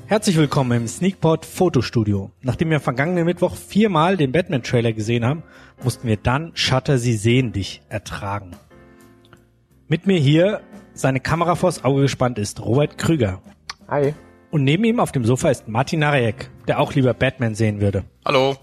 Herzlich willkommen im Sneakpot Fotostudio. Nachdem wir vergangenen Mittwoch 4-mal den Batman-Trailer gesehen haben, mussten wir dann Shutter Sie sehen dich ertragen. Mit mir hier, seine Kamera vors Auge gespannt ist, Robert Krüger. Hi. Und neben ihm auf dem Sofa ist Martin Narejek, der auch lieber Batman sehen würde. Hallo.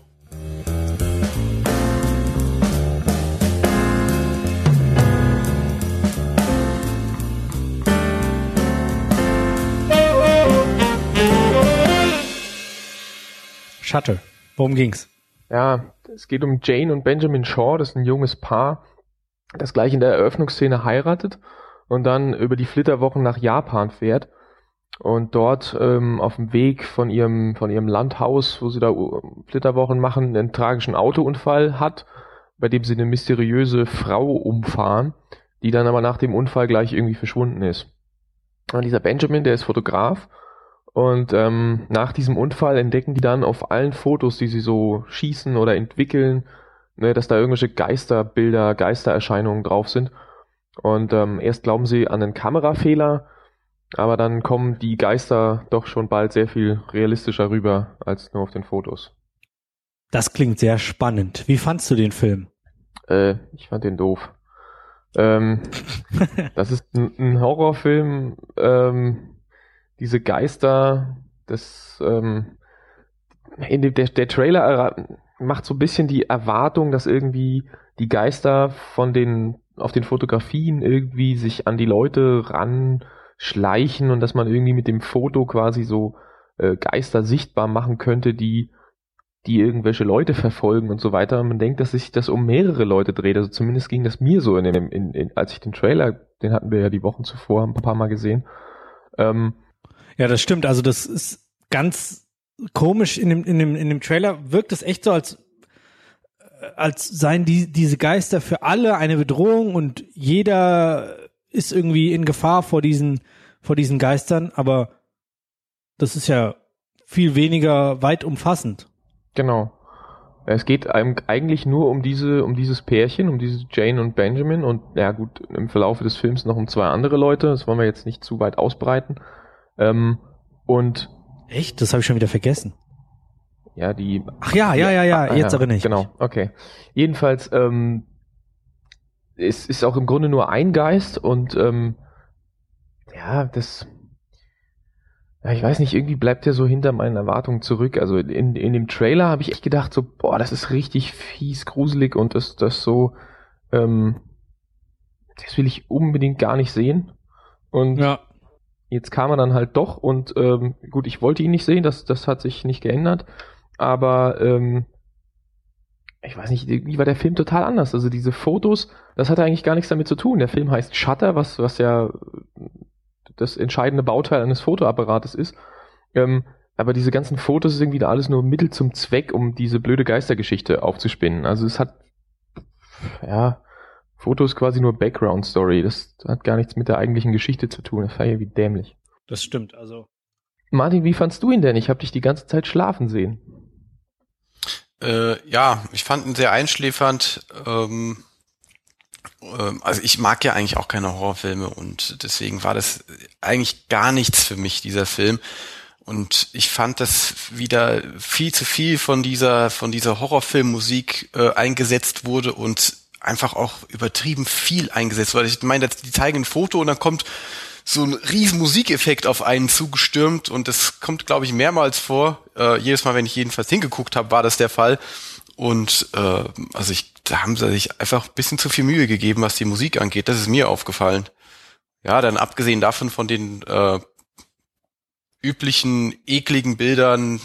Shutter, worum ging's? Ja, es geht um Jane und Benjamin Shaw, das ist ein junges Paar, das gleich in der Eröffnungsszene heiratet und dann über die Flitterwochen nach Japan fährt und dort auf dem Weg von ihrem Landhaus, wo sie da Flitterwochen machen, einen tragischen Autounfall hat, bei dem sie eine mysteriöse Frau umfahren, die dann aber nach dem Unfall gleich irgendwie verschwunden ist. Und dieser Benjamin, der ist Fotograf. Und nach diesem Unfall entdecken die dann auf allen Fotos, die sie so schießen oder entwickeln, ne, dass da irgendwelche Geisterbilder, Geistererscheinungen drauf sind. Und erst glauben sie an einen Kamerafehler, aber dann kommen die Geister doch schon bald sehr viel realistischer rüber als nur auf den Fotos. Das klingt sehr spannend. Wie fandst du den Film? Ich fand den doof. Das ist ein Horrorfilm, diese Geister, der Trailer macht so ein bisschen die Erwartung, dass irgendwie die Geister auf den Fotografien irgendwie sich an die Leute ranschleichen und dass man irgendwie mit dem Foto quasi so Geister sichtbar machen könnte, die irgendwelche Leute verfolgen und so weiter. Und man denkt, dass sich das um mehrere Leute dreht. Also zumindest ging das mir so als ich den Trailer, den hatten wir ja die Wochen zuvor ein paar Mal gesehen. Ja, das stimmt. Also das ist ganz komisch. In dem Trailer wirkt es echt so, als seien diese Geister für alle eine Bedrohung und jeder ist irgendwie in Gefahr vor diesen Geistern. Aber das ist ja viel weniger weit umfassend. Genau. Es geht eigentlich nur um dieses Pärchen, um diese Jane und Benjamin und ja gut, im Verlauf des Films noch um 2 andere Leute. Das wollen wir jetzt nicht zu weit ausbreiten. Und echt? Das habe ich schon wieder vergessen. Ja, Ach ja, jetzt erinnere ich. Genau, okay. Jedenfalls, es ist auch im Grunde nur ein Geist und ich weiß nicht, irgendwie bleibt der so hinter meinen Erwartungen zurück. Also in dem Trailer habe ich echt gedacht, so, boah, das ist richtig fies, gruselig und das so, das will ich unbedingt gar nicht sehen. Und ja. Jetzt kam er dann halt doch und gut, ich wollte ihn nicht sehen, das hat sich nicht geändert, aber ich weiß nicht, irgendwie war der Film total anders. Also diese Fotos, das hatte eigentlich gar nichts damit zu tun. Der Film heißt Shutter, was ja das entscheidende Bauteil eines Fotoapparates ist, aber diese ganzen Fotos ist irgendwie da alles nur Mittel zum Zweck, um diese blöde Geistergeschichte aufzuspinnen. Also es hat, ja, Fotos quasi nur Background-Story. Das hat gar nichts mit der eigentlichen Geschichte zu tun. Das war ja wie dämlich. Das stimmt, also. Martin, wie fandst du ihn denn? Ich habe dich die ganze Zeit schlafen sehen. Ja, ich fand ihn sehr einschläfernd. Also ich mag ja eigentlich auch keine Horrorfilme und deswegen war das eigentlich gar nichts für mich, dieser Film. Und ich fand, dass wieder viel zu viel von dieser Horrorfilmmusik eingesetzt wurde und einfach auch übertrieben viel eingesetzt, weil ich meine, die zeigen ein Foto und dann kommt so ein riesen Musikeffekt auf einen zugestürmt und das kommt, glaube ich, mehrmals vor. Jedes Mal, wenn ich jedenfalls hingeguckt habe, war das der Fall. Und da haben sie sich einfach ein bisschen zu viel Mühe gegeben, was die Musik angeht. Das ist mir aufgefallen. Ja, dann abgesehen davon von den üblichen ekligen Bildern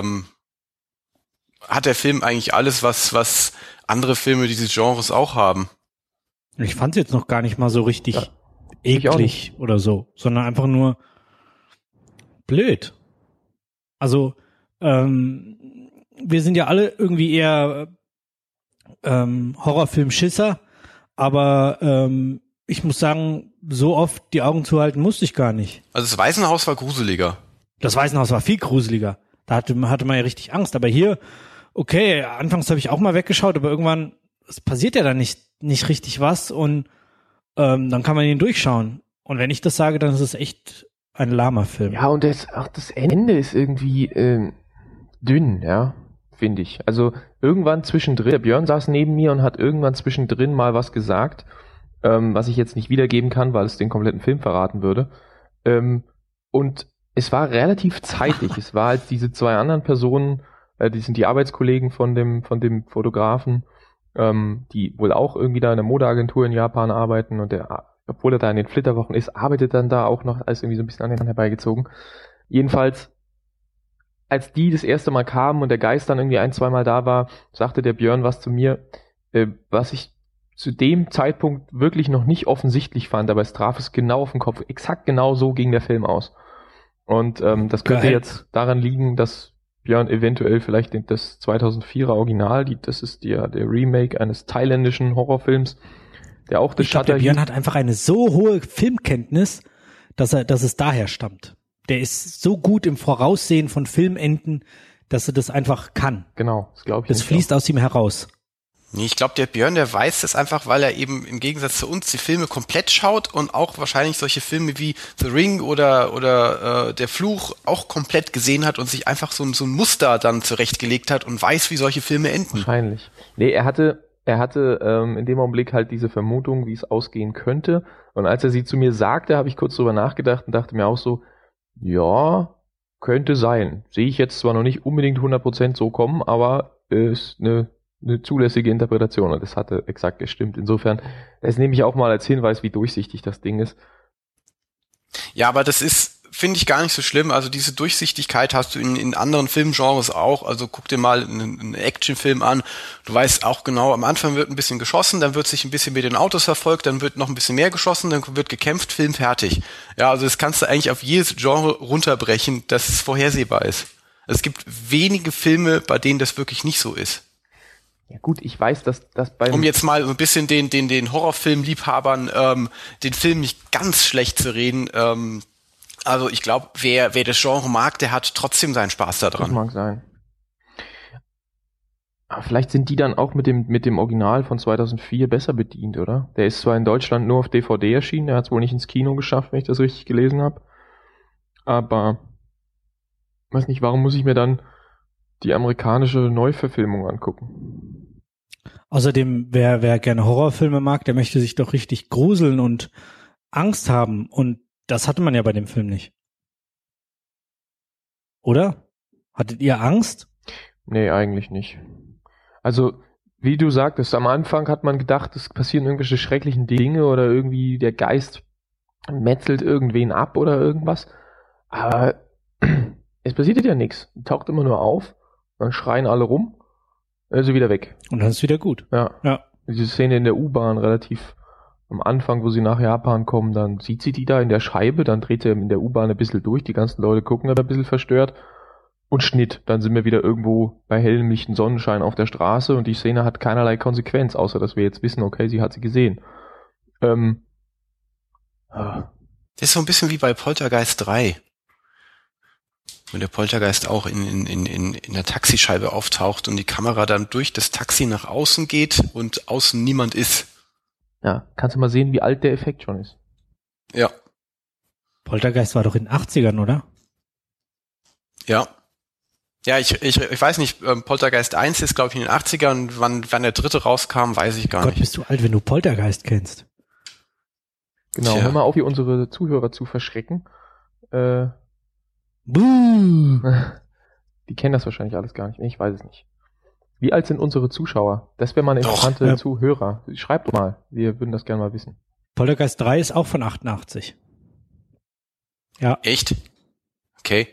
hat der Film eigentlich alles, was andere Filme dieses Genres auch haben. Ich fand es jetzt noch gar nicht mal so richtig eklig oder so, sondern einfach nur blöd. Also, wir sind ja alle irgendwie eher Horrorfilm-Schisser, aber ich muss sagen, so oft die Augen zuhalten musste ich gar nicht. Also das Waisenhaus war gruseliger. Das Waisenhaus war viel gruseliger. Da hatte man ja richtig Angst. Aber hier, okay, anfangs habe ich auch mal weggeschaut, aber irgendwann, es passiert ja dann nicht richtig was und dann kann man ihn durchschauen. Und wenn ich das sage, dann ist es echt ein lahmer Film. Ja, und auch das Ende ist irgendwie dünn, ja, finde ich. Also irgendwann zwischendrin, der Björn saß neben mir und hat irgendwann zwischendrin mal was gesagt, was ich jetzt nicht wiedergeben kann, weil es den kompletten Film verraten würde. Und es war relativ zeitig. Es war, als diese zwei anderen Personen, die sind die Arbeitskollegen von dem Fotografen, die wohl auch irgendwie da in der Modeagentur in Japan arbeiten und obwohl er da in den Flitterwochen ist, arbeitet dann da auch noch, als irgendwie so ein bisschen an den herbeigezogen. Jedenfalls, als die das erste Mal kamen und der Geist dann irgendwie 1-2 Mal da war, sagte der Björn was zu mir, was ich zu dem Zeitpunkt wirklich noch nicht offensichtlich fand, aber es traf es genau auf den Kopf. Exakt genau so ging der Film aus. Und das könnte jetzt daran liegen, dass Björn eventuell vielleicht das 2004er Original, das ist der Remake eines thailändischen Horrorfilms, der auch das Ich glaube, der Björn hat einfach eine so hohe Filmkenntnis, dass es daher stammt. Der ist so gut im Voraussehen von Filmenden, dass er das einfach kann. Genau, das glaube ich. Das fließt aus ihm heraus. Nee, ich glaube, der Björn, der weiß das einfach, weil er eben im Gegensatz zu uns die Filme komplett schaut und auch wahrscheinlich solche Filme wie The Ring oder Der Fluch auch komplett gesehen hat und sich einfach so ein Muster dann zurechtgelegt hat und weiß, wie solche Filme enden. Wahrscheinlich. Nee, er hatte in dem Augenblick halt diese Vermutung, wie es ausgehen könnte. Und als er sie zu mir sagte, habe ich kurz drüber nachgedacht und dachte mir auch so, ja, könnte sein. Sehe ich jetzt zwar noch nicht unbedingt 100% so kommen, aber ist eine zulässige Interpretation und das hatte exakt gestimmt. Insofern, das nehme ich auch mal als Hinweis, wie durchsichtig das Ding ist. Ja, aber das ist, finde ich, gar nicht so schlimm. Also diese Durchsichtigkeit hast du in anderen Filmgenres auch. Also guck dir mal einen Actionfilm an. Du weißt auch genau, am Anfang wird ein bisschen geschossen, dann wird sich ein bisschen mit den Autos verfolgt, dann wird noch ein bisschen mehr geschossen, dann wird gekämpft, Film fertig. Ja, also das kannst du eigentlich auf jedes Genre runterbrechen, dass es vorhersehbar ist. Es gibt wenige Filme, bei denen das wirklich nicht so ist. Ja gut, ich weiß, dass beim... Um jetzt mal so ein bisschen den Horrorfilm-Liebhabern den Film nicht ganz schlecht zu reden, also ich glaube, wer das Genre mag, der hat trotzdem seinen Spaß daran. Das mag sein. Aber vielleicht sind die dann auch mit dem Original von 2004 besser bedient, oder? Der ist zwar in Deutschland nur auf DVD erschienen, der hat es wohl nicht ins Kino geschafft, wenn ich das richtig gelesen habe. Aber weiß nicht, warum muss ich mir dann die amerikanische Neuverfilmung angucken? Außerdem, wer gerne Horrorfilme mag, der möchte sich doch richtig gruseln und Angst haben. Und das hatte man ja bei dem Film nicht. Oder? Hattet ihr Angst? Nee, eigentlich nicht. Also, wie du sagtest, am Anfang hat man gedacht, es passieren irgendwelche schrecklichen Dinge oder irgendwie der Geist metzelt irgendwen ab oder irgendwas. Aber es passiert ja nichts. Taucht immer nur auf, dann schreien alle rum. Also wieder weg. Und dann ist wieder gut. Ja. Diese Szene in der U-Bahn relativ am Anfang, wo sie nach Japan kommen, dann sieht sie die da in der Scheibe, dann dreht sie in der U-Bahn ein bisschen durch, die ganzen Leute gucken da ein bisschen verstört und Schnitt. Dann sind wir wieder irgendwo bei hellem lichten Sonnenschein auf der Straße und die Szene hat keinerlei Konsequenz, außer dass wir jetzt wissen, okay, sie hat sie gesehen. Das ist so ein bisschen wie bei Poltergeist 3. Wenn der Poltergeist auch in der Taxischeibe auftaucht und die Kamera dann durch das Taxi nach außen geht und außen niemand ist. Ja, kannst du mal sehen, wie alt der Effekt schon ist. Ja. Poltergeist war doch in den 80ern, oder? Ja. Ja, ich weiß nicht, Poltergeist 1 ist, glaube ich, in den 80ern. Wann der dritte rauskam, weiß ich gar nicht. Bist du alt, wenn du Poltergeist kennst. Genau, hör mal auf, hier unsere Zuhörer zu verschrecken. Buh. Die kennen das wahrscheinlich alles gar nicht. Ich weiß es nicht. Wie alt sind unsere Zuschauer? Das wäre mal eine interessante Zuhörer. Schreibt mal, wir würden das gerne mal wissen. Poltergeist 3 ist auch von 88. Ja. Echt? Okay.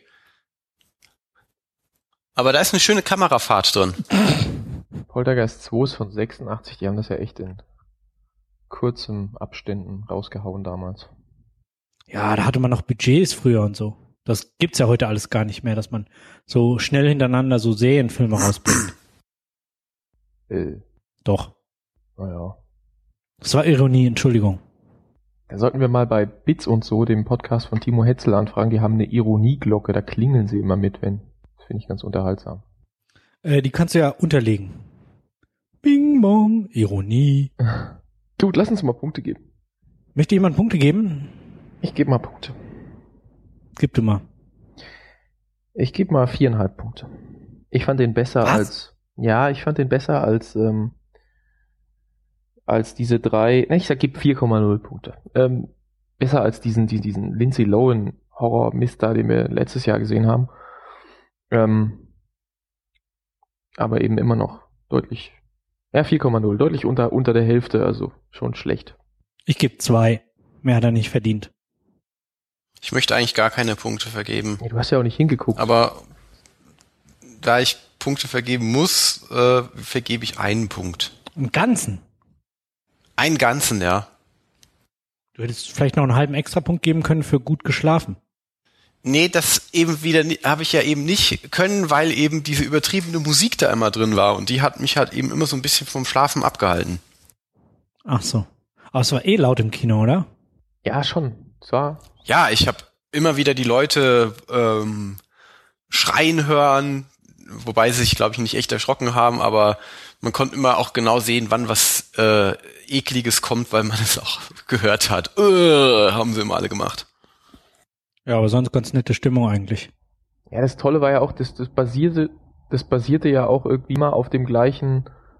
Aber da ist eine schöne Kamerafahrt drin. Poltergeist 2 ist von 86, die haben das ja echt in kurzen Abständen rausgehauen damals. Ja, da hatte man noch Budgets früher und so. Das gibt's ja heute alles gar nicht mehr, dass man so schnell hintereinander so Serienfilme rausbringt. Doch. Naja. Das war Ironie, Entschuldigung. Da sollten wir mal bei Bits und so, dem Podcast von Timo Hetzel, anfragen. Die haben eine Ironieglocke, da klingeln sie immer mit, wenn. Das finde ich ganz unterhaltsam. Die kannst du ja unterlegen. Bing bong, Ironie. Gut, lass uns mal Punkte geben. Möchte jemand Punkte geben? Ich gebe mal Punkte. Gib du mal. Ich gebe mal 4,5 Punkte. Ich fand den besser als diese 3, ich gebe 4,0 Punkte. Besser als diesen Lindsay Lohan Horror-Mist da, den wir letztes Jahr gesehen haben. Aber eben immer noch deutlich, 4,0, deutlich unter der Hälfte, also schon schlecht. Ich gebe 2. Mehr hat er nicht verdient. Ich möchte eigentlich gar keine Punkte vergeben. Ja, du hast ja auch nicht hingeguckt. Aber da ich Punkte vergeben muss, vergebe ich einen Punkt. Im Ganzen? Einen ganzen, ja. Du hättest vielleicht noch einen halben Extrapunkt geben können für gut geschlafen. Nee, das eben wieder habe ich ja eben nicht können, weil eben diese übertriebene Musik da immer drin war und die hat mich halt eben immer so ein bisschen vom Schlafen abgehalten. Ach so. Aber es war laut im Kino, oder? Ja, schon. Es war... Ja, ich habe immer wieder die Leute schreien hören, wobei sie sich, glaube ich, nicht echt erschrocken haben, aber man konnte immer auch genau sehen, wann was Ekliges kommt, weil man es auch gehört hat. Haben sie immer alle gemacht. Ja, aber sonst ganz nette Stimmung eigentlich. Ja, das Tolle war ja auch, das basierte ja auch irgendwie mal auf dem gleichen,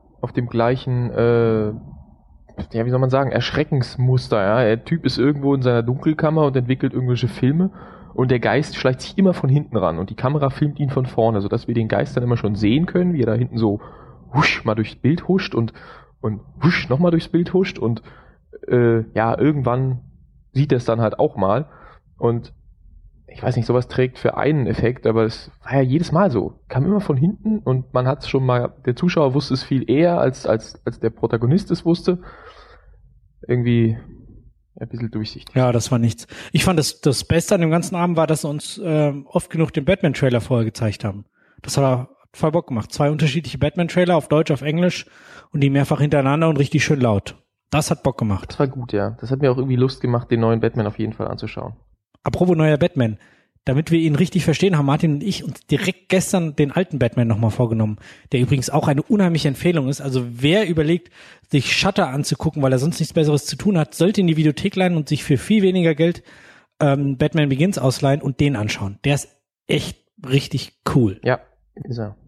wie soll man sagen, Erschreckensmuster, ja. Der Typ ist irgendwo in seiner Dunkelkammer und entwickelt irgendwelche Filme und der Geist schleicht sich immer von hinten ran und die Kamera filmt ihn von vorne, sodass wir den Geist dann immer schon sehen können, wie er da hinten so husch mal durchs Bild huscht und husch nochmal durchs Bild huscht und irgendwann sieht er es dann halt auch mal und ich weiß nicht, sowas trägt für einen Effekt, aber es war ja jedes Mal so. Kam immer von hinten und man hat es schon mal, der Zuschauer wusste es viel eher, als der Protagonist es wusste. Irgendwie ein bisschen durchsichtig. Ja, das war nichts. Ich fand das Beste an dem ganzen Abend war, dass sie uns oft genug den Batman-Trailer vorher gezeigt haben. Das hat voll Bock gemacht. 2 unterschiedliche Batman-Trailer auf Deutsch, auf Englisch und die mehrfach hintereinander und richtig schön laut. Das hat Bock gemacht. Das war gut, ja. Das hat mir auch irgendwie Lust gemacht, den neuen Batman auf jeden Fall anzuschauen. Apropos neuer Batman. Damit wir ihn richtig verstehen, haben Martin und ich uns direkt gestern den alten Batman nochmal vorgenommen, der übrigens auch eine unheimliche Empfehlung ist. Also wer überlegt, sich Shutter anzugucken, weil er sonst nichts Besseres zu tun hat, sollte in die Videothek leihen und sich für viel weniger Geld Batman Begins ausleihen und den anschauen. Der ist echt richtig cool. Ja, ist er.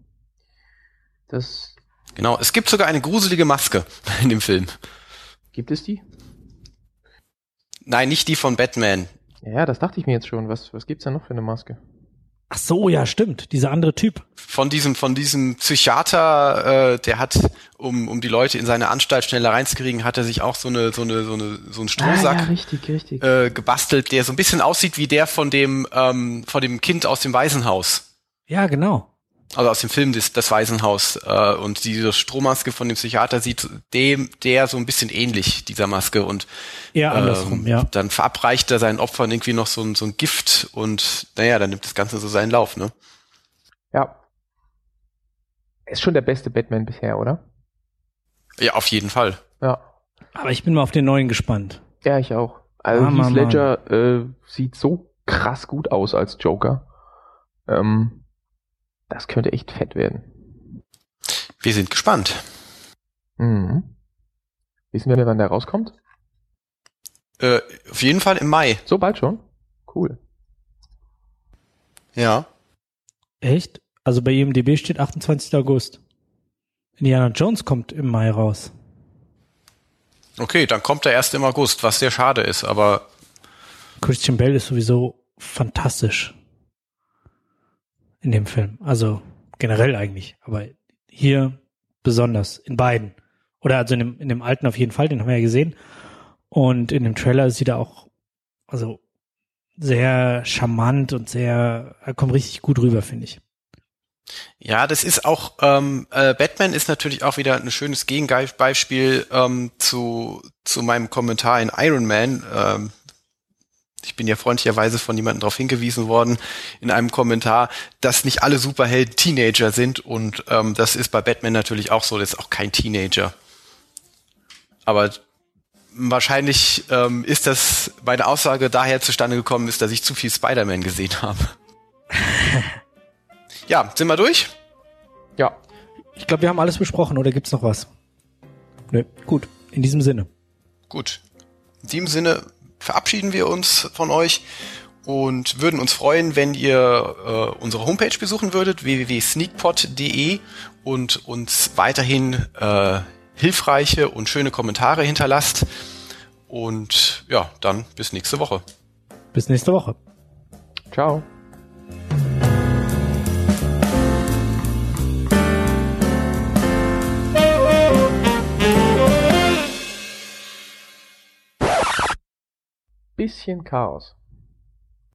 Genau, es gibt sogar eine gruselige Maske in dem Film. Gibt es die? Nein, nicht die von Batman. Ja, das dachte ich mir jetzt schon. Was gibt's da noch für eine Maske? Ach so, ja, stimmt. Dieser andere Typ. Von diesem Psychiater, der hat, um die Leute in seine Anstalt schneller reinzukriegen, hat er sich auch so einen Strohsack ja, richtig. gebastelt, der so ein bisschen aussieht wie der von dem Kind aus dem Waisenhaus. Ja, genau. Also aus dem Film das Waisenhaus. Und diese Strohmaske von dem Psychiater sieht der so ein bisschen ähnlich, dieser Maske. Und eher andersrum, ja. Dann verabreicht er seinen Opfern irgendwie noch so ein Gift und dann nimmt das Ganze so seinen Lauf, ne? Ja. Ist schon der beste Batman bisher, oder? Ja, auf jeden Fall. Ja. Aber ich bin mal auf den neuen gespannt. Ja, ich auch. Also Heath Ledger sieht so krass gut aus als Joker. Das könnte echt fett werden. Wir sind gespannt. Mhm. Wissen wir, wann der rauskommt? Auf jeden Fall im Mai. So bald schon? Cool. Ja. Echt? Also bei IMDb steht 28. August. Indiana Jones kommt im Mai raus. Okay, dann kommt er erst im August, was sehr schade ist, aber Christian Bale ist sowieso fantastisch in dem Film. Also generell eigentlich, aber hier besonders, in beiden. Oder also in dem alten auf jeden Fall, den haben wir ja gesehen. Und in dem Trailer sieht er auch also sehr charmant und er kommt richtig gut rüber, finde ich. Ja, das ist auch, Batman ist natürlich auch wieder ein schönes Gegenbeispiel zu meinem Kommentar in Iron Man. Ich bin ja freundlicherweise von jemandem darauf hingewiesen worden in einem Kommentar, dass nicht alle Superhelden Teenager sind und das ist bei Batman natürlich auch so, das ist auch kein Teenager. Aber wahrscheinlich ist das meine Aussage daher zustande gekommen ist, dass ich zu viel Spider-Man gesehen habe. Ja, sind wir durch? Ja. Ich glaube, wir haben alles besprochen, oder gibt's noch was? Nö, gut, in diesem Sinne. Gut. In diesem Sinne verabschieden wir uns von euch und würden uns freuen, wenn ihr unsere Homepage besuchen würdet, www.sneakpot.de, und uns weiterhin hilfreiche und schöne Kommentare hinterlasst. Und ja, dann bis nächste Woche. Bis nächste Woche. Ciao. Bisschen Chaos.